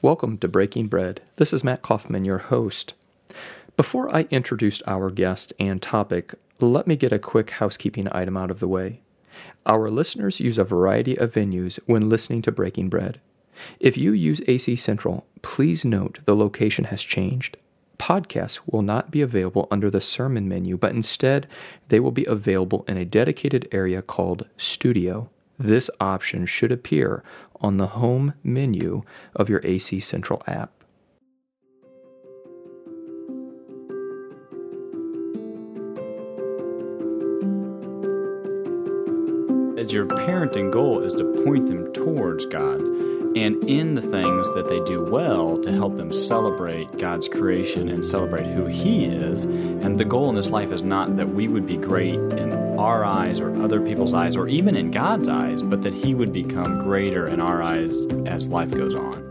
Welcome to Breaking Bread. This is Matt Kaufman, your host. Before I introduce our guest and topic, let me get a quick housekeeping item out of the way. Our listeners use a variety of venues when listening to Breaking Bread. If you use AC Central, please note the location has changed. Podcasts will not be available under the sermon menu, but instead they will be available in a dedicated area called Studio. This option should appear on the home menu of your AC Central app. As your parenting goal is to point them towards God, and in the things that they do well to help them celebrate God's creation and celebrate who He is. And the goal in this life is not that we would be great in our eyes or other people's eyes or even in God's eyes, but that He would become greater in our eyes as life goes on.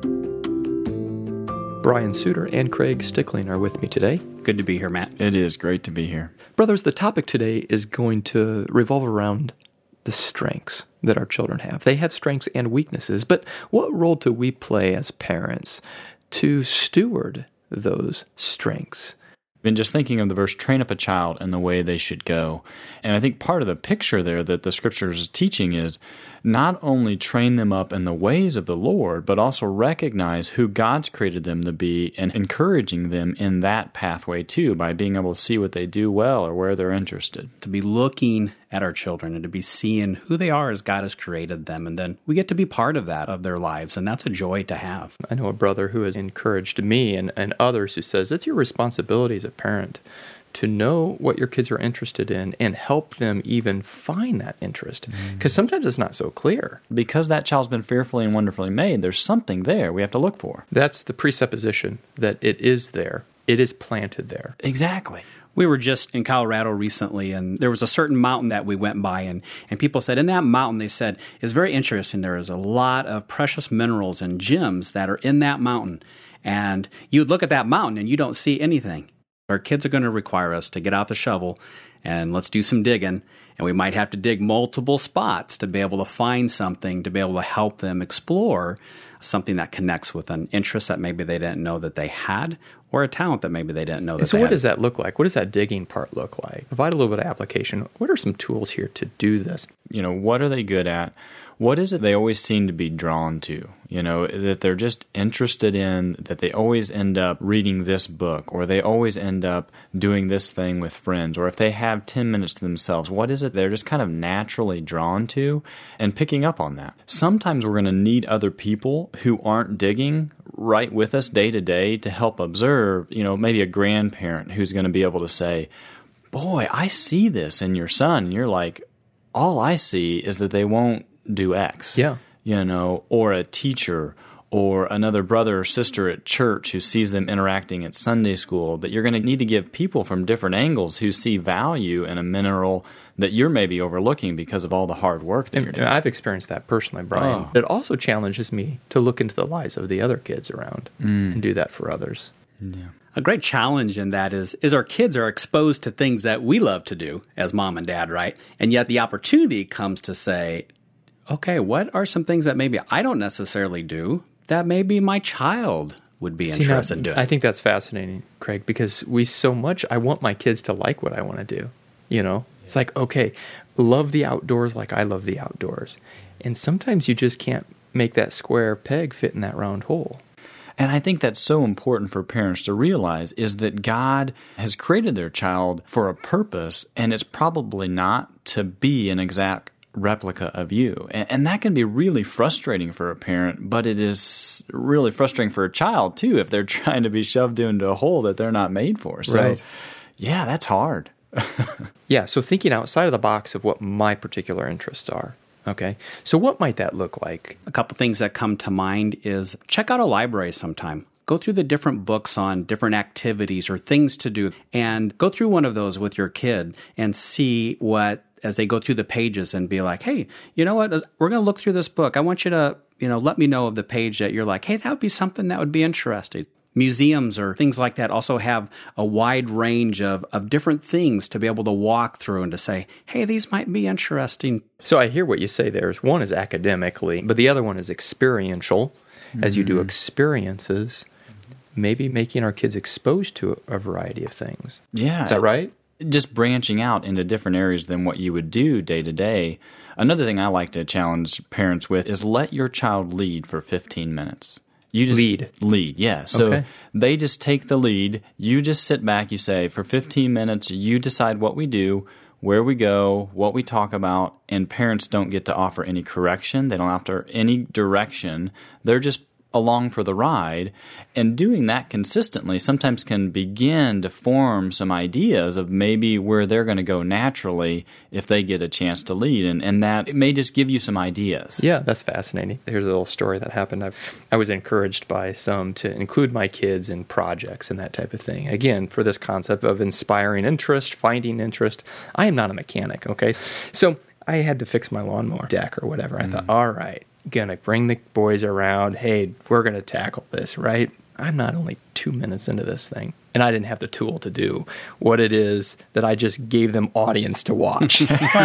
Brian Suter and Craig Stickling are with me today. Good to be here, Matt. It is great to be here. Brothers, the topic today is going to revolve around the strengths that our children have. They have strengths and weaknesses, but what role do we play as parents to steward those strengths? Been just thinking of the verse, train up a child in the way they should go. And I think part of the picture there that the Scriptures is teaching is not only train them up in the ways of the Lord, but also recognize who God's created them to be and encouraging them in that pathway too by being able to see what they do well or where they're interested. To be looking at our children and to be seeing who they are as God has created them. And then we get to be part of that, of their lives. And that's a joy to have. I know a brother who has encouraged me and others who says it's your responsibility as a parent to know what your kids are interested in and help them even find that interest. Because sometimes it's not so clear. Because that child's been fearfully and wonderfully made, there's something there we have to look for. That's the presupposition that it is there. It is planted there. Exactly. We were just in Colorado recently, and there was a certain mountain that we went by, and people said, in that mountain, they said, it's very interesting. There is a lot of precious minerals and gems that are in that mountain. And you look at that mountain, and you don't see anything. Our kids are going to require us to get out the shovel and let's do some digging. And we might have to dig multiple spots to be able to find something, to be able to help them explore something that connects with an interest that maybe they didn't know that they had, or a talent that maybe they didn't know that so they had. So what does that look like? What does that digging part look like? Provide a little bit of application. What are some tools here to do this? What are they good at? What is it they always seem to be drawn to? That they're just interested in, that they always end up reading this book, or they always end up doing this thing with friends, or if they have 10 minutes to themselves, what is it they're just kind of naturally drawn to and picking up on that? Sometimes we're going to need other people who aren't digging right with us day to day to help observe, maybe a grandparent who's going to be able to say, boy, I see this in your son. And you're like, all I see is that they won't do X. Yeah. Or a teacher or another brother or sister at church who sees them interacting at Sunday school, that you're going to need to give people from different angles who see value in a mineral that you're maybe overlooking because of all the hard work that you're doing. I've experienced that personally, Brian. It also challenges me to look into the lives of the other kids around and do that for others. Yeah. A great challenge in that is our kids are exposed to things that we love to do as mom and dad, right? And yet the opportunity comes to say, okay, what are some things that maybe I don't necessarily do that maybe my child would be interested in doing? I think that's fascinating, Craig, because I want my kids to like what I want to do. It's like, okay, love the outdoors like I love the outdoors. And sometimes you just can't make that square peg fit in that round hole. And I think that's so important for parents to realize is that God has created their child for a purpose, and it's probably not to be an exact replica of you. And that can be really frustrating for a parent, but it is really frustrating for a child too if they're trying to be shoved into a hole that they're not made for. So, right. Yeah, that's hard. Yeah, so thinking outside of the box of what my particular interests are. Okay, so what might that look like? A couple things that come to mind is check out a library sometime. Go through the different books on different activities or things to do, and go through one of those with your kid and see what, as they go through the pages and be like, hey, you know what, we're going to look through this book. I want you to, let me know of the page that you're like, hey, that would be something that would be interesting. Museums or things like that also have a wide range of different things to be able to walk through and to say, hey, these might be interesting. So I hear what you say there. One is academically, but the other one is experiential. as you do experiences, maybe making our kids exposed to a variety of things. Yeah. Is that right? Just branching out into different areas than what you would do day to day. Another thing I like to challenge parents with is let your child lead for 15 minutes. You just lead, yeah. So they just take the lead. You just sit back. You say, for 15 minutes, you decide what we do, where we go, what we talk about, and parents don't get to offer any correction. They don't offer any direction. They're just along for the ride. And doing that consistently sometimes can begin to form some ideas of maybe where they're going to go naturally if they get a chance to lead. And that it may just give you some ideas. Yeah, that's fascinating. Here's a little story that happened. I was encouraged by some to include my kids in projects and that type of thing. Again, for this concept of inspiring interest, finding interest. I am not a mechanic, okay? So I had to fix my lawnmower deck or whatever. I thought, all right, gonna bring the boys around. Hey, we're gonna tackle this, right? I'm not only 2 minutes into this thing, and I didn't have the tool to do what it is that I just gave them audience to watch.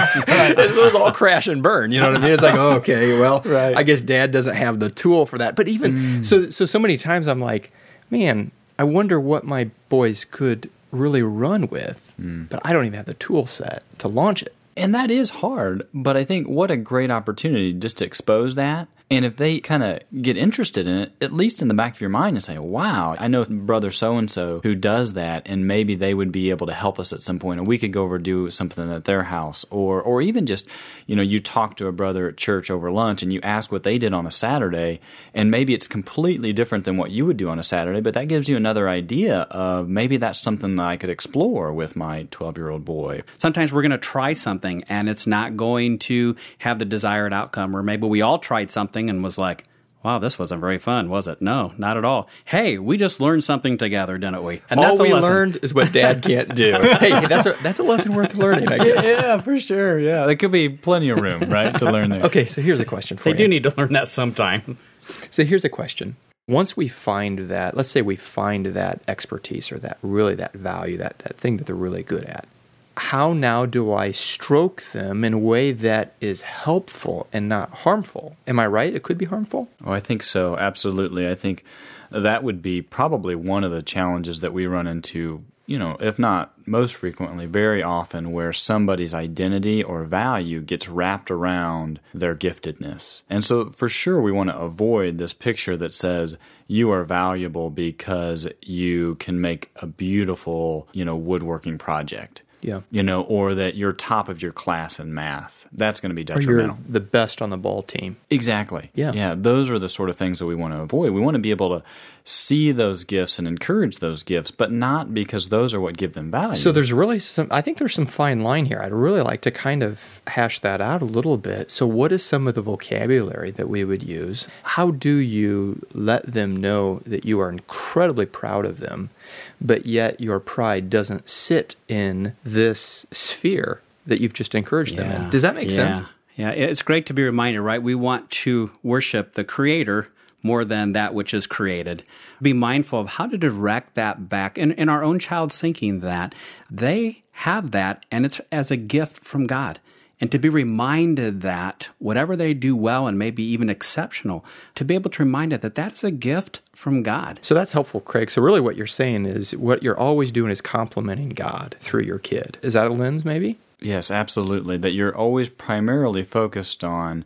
This was all crash and burn, you know what I mean? It's like, okay, well, I guess Dad doesn't have the tool for that. But even so many times I'm like, man, I wonder what my boys could really run with, but I don't even have the tool set to launch it. And that is hard, but I think what a great opportunity just to expose that. And if they kind of get interested in it, at least in the back of your mind and say, wow, I know brother so-and-so who does that, and maybe they would be able to help us at some point, and we could go over and do something at their house. Or even just, you talk to a brother at church over lunch, and you ask what they did on a Saturday, and maybe it's completely different than what you would do on a Saturday, but that gives you another idea of maybe that's something that I could explore with my 12-year-old boy. Sometimes we're going to try something, and it's not going to have the desired outcome, or maybe we all tried something and was like, wow, this wasn't very fun, was it? No, not at all. Hey, we just learned something together, didn't we? And all we learned is what Dad can't do. Hey, that's a lesson worth learning, I guess. Yeah, for sure. Yeah, there could be plenty of room, right, to learn there. Okay, so here's a question for you. They do need to learn that sometime. So here's a question. Once we find that, let's say we find that expertise or that value, that thing that they're really good at, how now do I stroke them in a way that is helpful and not harmful? Am I right? It could be harmful? Oh, I think so. Absolutely. I think that would be probably one of the challenges that we run into, if not most frequently, very often, where somebody's identity or value gets wrapped around their giftedness. And so for sure we want to avoid this picture that says you are valuable because you can make a beautiful, woodworking project. Yeah. Or that you're top of your class in math. That's going to be detrimental. Or you're the best on the ball team. Exactly. Yeah. Yeah, those are the sort of things that we want to avoid. We want to be able to see those gifts and encourage those gifts, but not because those are what give them value. So there's really I think there's some fine line here. I'd really like to kind of hash that out a little bit. So what is some of the vocabulary that we would use? How do you let them know that you are incredibly proud of them, but yet your pride doesn't sit in this sphere that you've just encouraged them in? Does that make sense? Yeah, it's great to be reminded, right? We want to worship the Creator more than that which is created. Be mindful of how to direct that back in our own child's thinking that they have that, and it's as a gift from God. And to be reminded that whatever they do well and maybe even exceptional, to be able to remind it that that is a gift from God. So that's helpful, Craig. So really what you're saying is what you're always doing is complimenting God through your kid. Is that a lens maybe? Yes, absolutely. That you're always primarily focused on,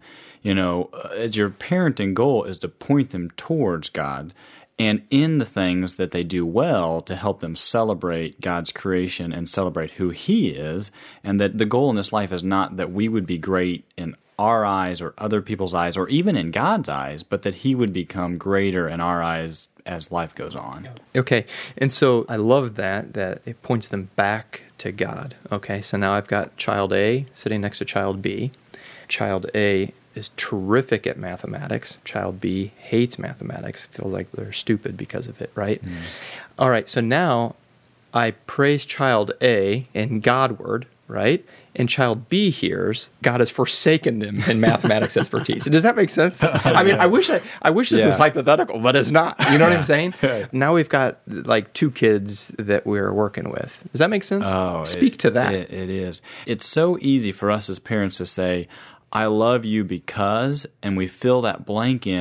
as your parenting goal is to point them towards God, and in the things that they do well to help them celebrate God's creation and celebrate who He is, and that the goal in this life is not that we would be great in our eyes or other people's eyes or even in God's eyes, but that He would become greater in our eyes as life goes on. Okay, and so I love that it points them back to God. Okay, so now I've got child A sitting next to child B. Child A is terrific at mathematics. Child B hates mathematics, feels like they're stupid because of it, right? All right, so now I praise child A in Godward, right? And child B hears God has forsaken them in mathematics expertise. Does that make sense? I mean, I wish this was hypothetical, but it's not. You know what I'm saying? Now we've got like two kids that we're working with. Does that make sense? Speak to that. It is. It's so easy for us as parents to say, I love you because, and we fill that blank in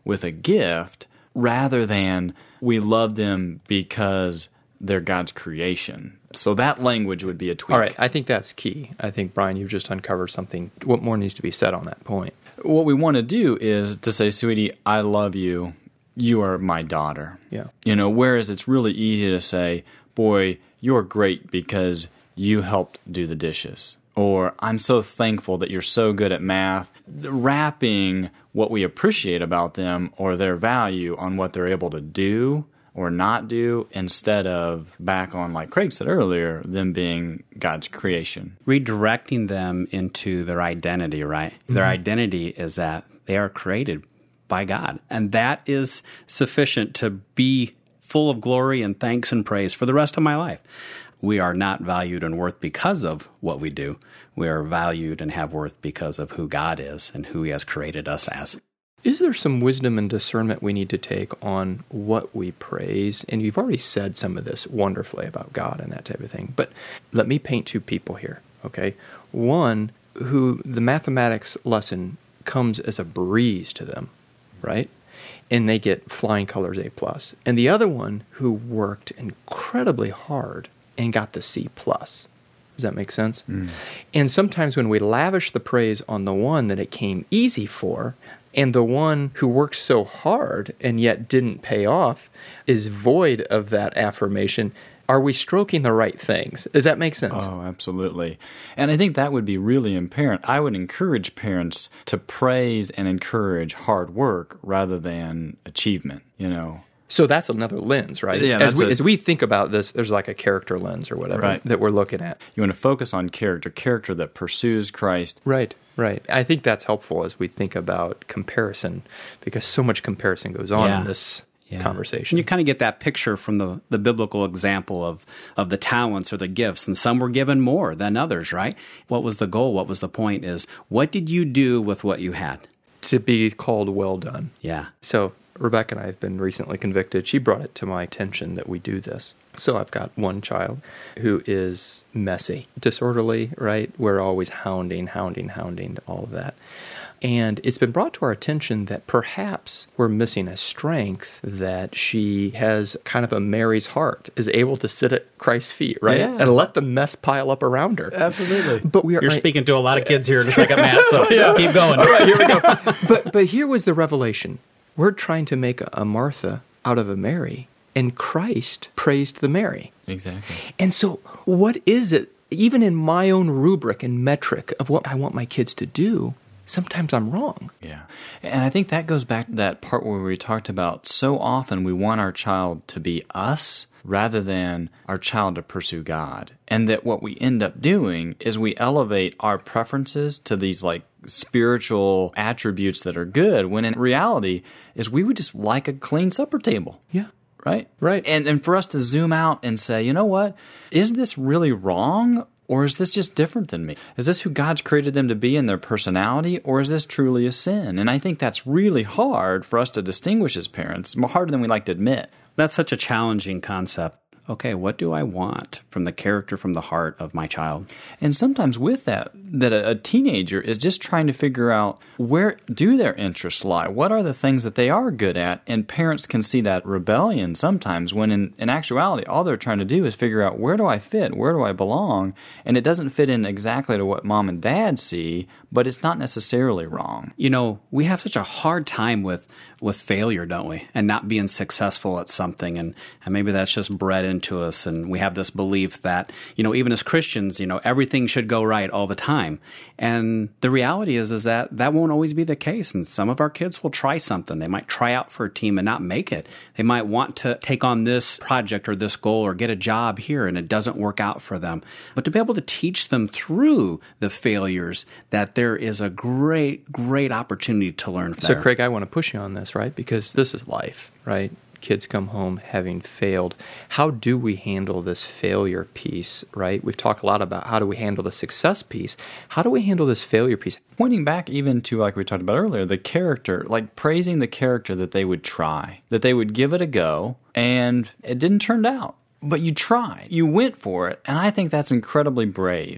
with a gift rather than we love them because they're God's creation. So that language would be a tweak. All right, I think that's key. I think, Brian, you've just uncovered something. What more needs to be said on that point? What we want to do is to say, sweetie, I love you. You are my daughter. Yeah. Whereas it's really easy to say, boy, you're great because you helped do the dishes. Or I'm so thankful that you're so good at math. Wrapping what we appreciate about them or their value on what they're able to do or not do, instead of back on, like Craig said earlier, them being God's creation. Redirecting them into their identity, right? Mm-hmm. Their identity is that they are created by God. And that is sufficient to be full of glory and thanks and praise for the rest of my life. We are not valued and worth because of what we do. We are valued and have worth because of who God is and who He has created us as. Is there some wisdom and discernment we need to take on what we praise? And you've already said some of this wonderfully about God and that type of thing. But let me paint two people here, okay? One who the mathematics lesson comes as a breeze to them, right? And they get flying colors A+. And the other one who worked incredibly hard and got the C+. Does that make sense? Mm. And sometimes when we lavish the praise on the one that it came easy for, and the one who worked so hard and yet didn't pay off is void of that affirmation, are we stroking the right things? Does that make sense? Oh, absolutely. And I think that would be really apparent. I would encourage parents to praise and encourage hard work rather than achievement, So that's another lens, right? Yeah, as we think about this, there's like a character lens or whatever that we're looking at. You want to focus on character that pursues Christ. Right. I think that's helpful as we think about comparison, because so much comparison goes on in this conversation. And you kind of get that picture from the biblical example of the talents or the gifts, and some were given more than others, right? What was the goal? What was the point? Is what did you do with what you had? To be called well done. Yeah. So Rebecca and I have been recently convicted. She brought it to my attention that we do this. So I've got one child who is messy, disorderly, right? We're always hounding, all of that. And it's been brought to our attention that perhaps we're missing a strength, that she has kind of a Mary's heart, is able to sit at Christ's feet, right? Yeah. And let the mess pile up around her. Absolutely. But You're speaking to a lot of kids here in a second, Matt, so keep going. All right, here we go. But here was the revelation. We're trying to make a Martha out of a Mary, and Christ praised the Mary. Exactly. And so what is it, even in my own rubric and metric of what I want my kids to do, sometimes I'm wrong. Yeah. And I think that goes back to that part where we talked about so often we want our child to be us rather than our child to pursue God. And that what we end up doing is we elevate our preferences to these like spiritual attributes that are good, when in reality is we would just like a clean supper table. Yeah. Right? Right. And for us to zoom out and say, you know what? Is this really wrong? Or is this just different than me? Is this who God's created them to be in their personality? Or is this truly a sin? And I think that's really hard for us to distinguish as parents, more harder than we like to admit. That's such a challenging concept. Okay, what do I want from the character, from the heart of my child? And sometimes with that a teenager is just trying to figure out, where do their interests lie? What are the things that they are good at? And parents can see that rebellion sometimes when in actuality, all they're trying to do is figure out, where do I fit? Where do I belong? And it doesn't fit in exactly to what mom and dad see, but it's not necessarily wrong. We have such a hard time with failure, don't we? And not being successful at something. And maybe that's just bred into us. And we have this belief that, even as Christians, everything should go right all the time. And the reality is that won't always be the case. And some of our kids will try something. They might try out for a team and not make it. They might want to take on this project or this goal or get a job here, and it doesn't work out for them. But to be able to teach them through the failures that there is a great, great opportunity to learn from. So, Craig, I want to push you on this, right? Because this is life, right? Kids come home having failed. How do we handle this failure piece, right? We've talked a lot about how do we handle the success piece. How do we handle this failure piece? Pointing back even to, like we talked about earlier, the character, like praising the character that they would try, that they would give it a go, and it didn't turn out. But you tried. You went for it, and I think that's incredibly brave.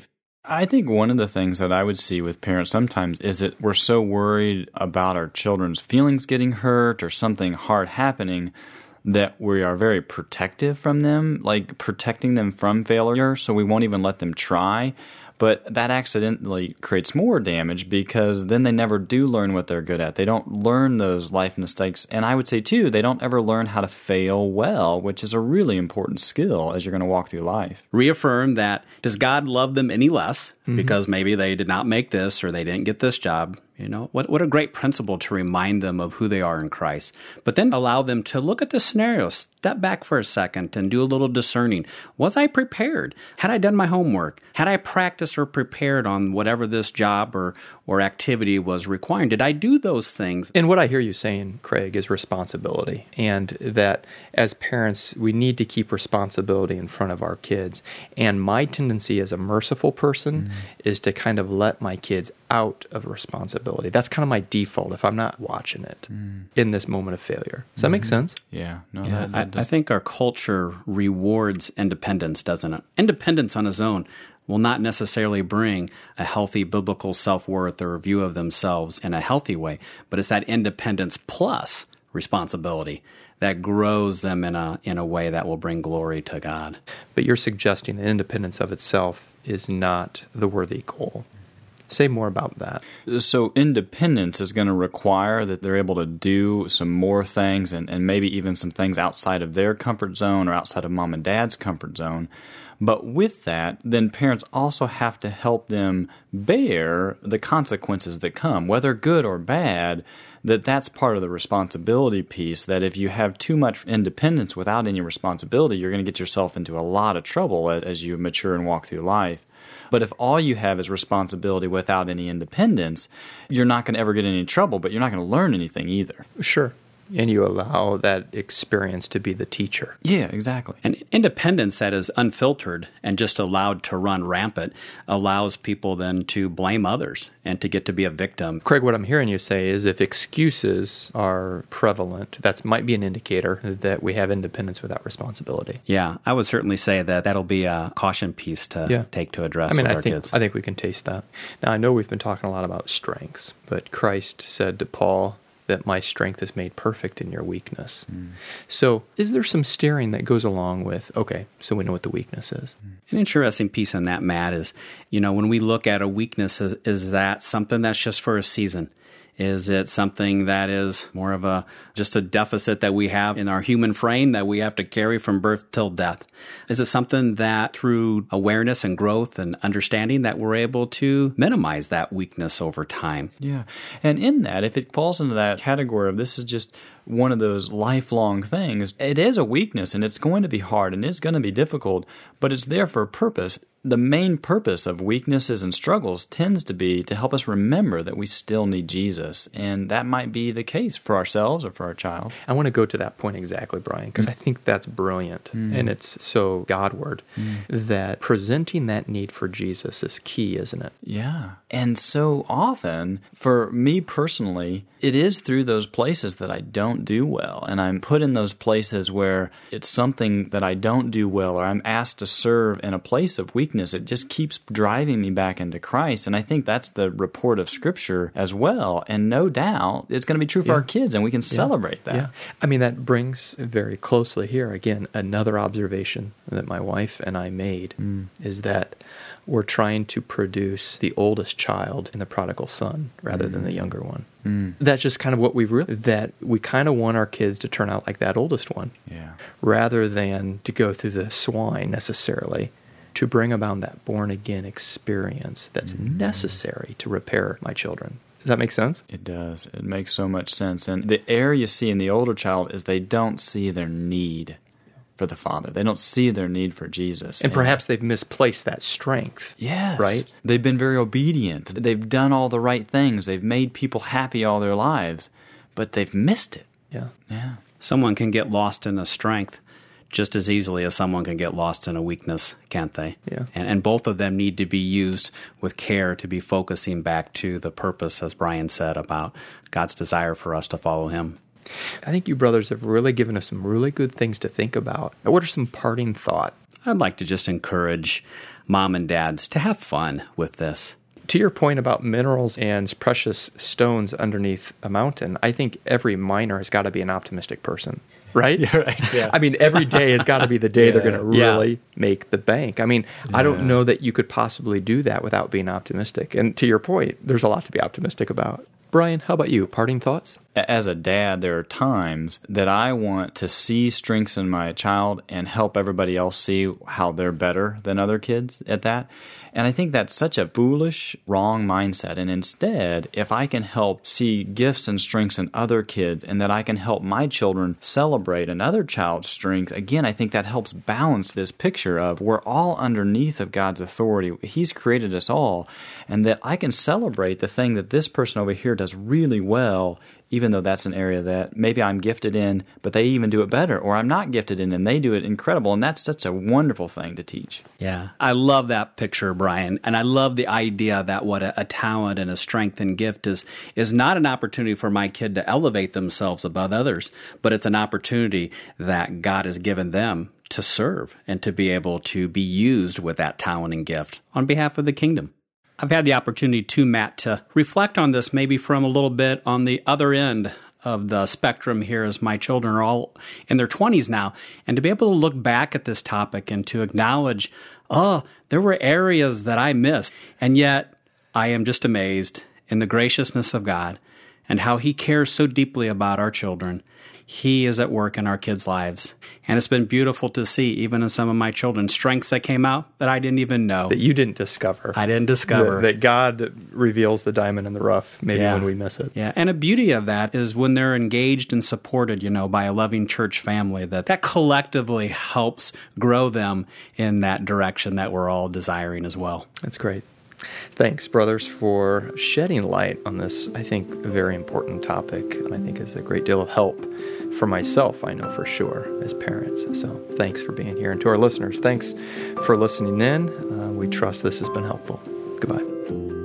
I think one of the things that I would see with parents sometimes is that we're so worried about our children's feelings getting hurt or something hard happening that we are very protective from them, like protecting them from failure, so we won't even let them try. But that accidentally creates more damage because then they never do learn what they're good at. They don't learn those life mistakes. And I would say, too, they don't ever learn how to fail well, which is a really important skill as you're going to walk through life. Reaffirm that, does God love them any less because maybe they did not make this or they didn't get this job? You know, what a great principle to remind them of who they are in Christ. But then allow them to look at the scenario, step back for a second and do a little discerning. Was I prepared? Had I done my homework? Had I practiced or prepared on whatever this job or activity was requiring? Did I do those things? And what I hear you saying, Craig, is responsibility. And that as parents, we need to keep responsibility in front of our kids. And my tendency as a merciful person is to kind of let my kids out of responsibility. That's kind of my default if I'm not watching it in this moment of failure. Does that make sense? Yeah. No, Yeah, I think our culture rewards independence, doesn't it? Independence on its own will not necessarily bring a healthy biblical self-worth or view of themselves in a healthy way, but it's that independence plus responsibility that grows them in a way that will bring glory to God. But you're suggesting that independence of itself is not the worthy goal. Say more about that. So independence is going to require that they're able to do some more things and maybe even some things outside of their comfort zone or outside of mom and dad's comfort zone. But with that, then parents also have to help them bear the consequences that come, whether good or bad. That's part of the responsibility piece, that if you have too much independence without any responsibility, you're going to get yourself into a lot of trouble as you mature and walk through life. But if all you have is responsibility without any independence, you're not going to ever get in any trouble, but you're not going to learn anything either. Sure. And you allow that experience to be the teacher. Yeah, exactly. And independence that is unfiltered and just allowed to run rampant allows people then to blame others and to get to be a victim. Craig, what I'm hearing you say is if excuses are prevalent, that might be an indicator that we have independence without responsibility. Yeah, I would certainly say that that'll be a caution piece to take to address with our kids. I think we can taste that. Now, I know we've been talking a lot about strengths, but Christ said to Paul that my strength is made perfect in your weakness. So is there some steering that goes along with, okay, so we know what the weakness is? An interesting piece on that, Matt, is, when we look at a weakness, is that something that's just for a season? Is it something that is more of just a deficit that we have in our human frame that we have to carry from birth till death? Is it something that through awareness and growth and understanding that we're able to minimize that weakness over time? Yeah. And in that, if it falls into that category of this is just one of those lifelong things, it is a weakness and it's going to be hard and it's going to be difficult, but it's there for a purpose. The main purpose of weaknesses and struggles tends to be to help us remember that we still need Jesus, and that might be the case for ourselves or for our child. I want to go to that point exactly, Brian, because I think that's brilliant, and it's so Godward that presenting that need for Jesus is key, isn't it? Yeah, and so often, for me personally, it is through those places that I don't do well, and I'm put in those places where it's something that I don't do well, or I'm asked to serve in a place of weakness. It just keeps driving me back into Christ, and I think that's the report of Scripture as well, and no doubt it's going to be true for our kids, and we can celebrate that. Yeah. I mean, that brings very closely here, again, another observation that my wife and I made is that we're trying to produce the oldest child in the prodigal son rather than the younger one. That's just kind of what we've realized, that we kind of want our kids to turn out like that oldest one rather than to go through the swine necessarily, to bring about that born-again experience that's necessary to repair my children. Does that make sense? It does. It makes so much sense. And the error you see in the older child is they don't see their need for the Father. They don't see their need for Jesus. And perhaps they've misplaced that strength. Yes. Right? They've been very obedient. They've done all the right things. They've made people happy all their lives, but they've missed it. Yeah. Someone can get lost in a strength just as easily as someone can get lost in a weakness, can't they? Yeah. And both of them need to be used with care to be focusing back to the purpose, as Brian said, about God's desire for us to follow Him. I think you brothers have really given us some really good things to think about. What are some parting thoughts? I'd like to just encourage mom and dads to have fun with this. To your point about minerals and precious stones underneath a mountain, I think every miner has got to be an optimistic person, right? Yeah. I mean, every day has got to be the day they're going to really make the bank. I mean, I don't know that you could possibly do that without being optimistic. And to your point, there's a lot to be optimistic about. Brian, how about you? Parting thoughts? As a dad, there are times that I want to see strengths in my child and help everybody else see how they're better than other kids at that. And I think that's such a foolish, wrong mindset. And instead, if I can help see gifts and strengths in other kids and that I can help my children celebrate another child's strength, again, I think that helps balance this picture of we're all underneath of God's authority. He's created us all. And that I can celebrate the thing that this person over here does really well, even though that's an area that maybe I'm gifted in, but they even do it better, or I'm not gifted in and they do it incredible. And that's such a wonderful thing to teach. Yeah, I love that picture, Brian. And I love the idea that what a talent and a strength and gift is not an opportunity for my kid to elevate themselves above others, but it's an opportunity that God has given them to serve and to be able to be used with that talent and gift on behalf of the kingdom. I've had the opportunity too, Matt, to reflect on this maybe from a little bit on the other end of the spectrum here as my children are all in their 20s now, and to be able to look back at this topic and to acknowledge, there were areas that I missed, and yet I am just amazed in the graciousness of God and how He cares so deeply about our children. He is at work in our kids' lives. And it's been beautiful to see, even in some of my children, strengths that came out that I didn't even know. That you didn't discover. I didn't discover. That God reveals the diamond in the rough, maybe when we miss it. Yeah, and a beauty of that is when they're engaged and supported, by a loving church family, that collectively helps grow them in that direction that we're all desiring as well. That's great. Thanks, brothers, for shedding light on this, I think, very important topic, and I think is a great deal of help for myself, I know for sure, as parents. So thanks for being here. And to our listeners, thanks for listening in. We trust this has been helpful. Goodbye.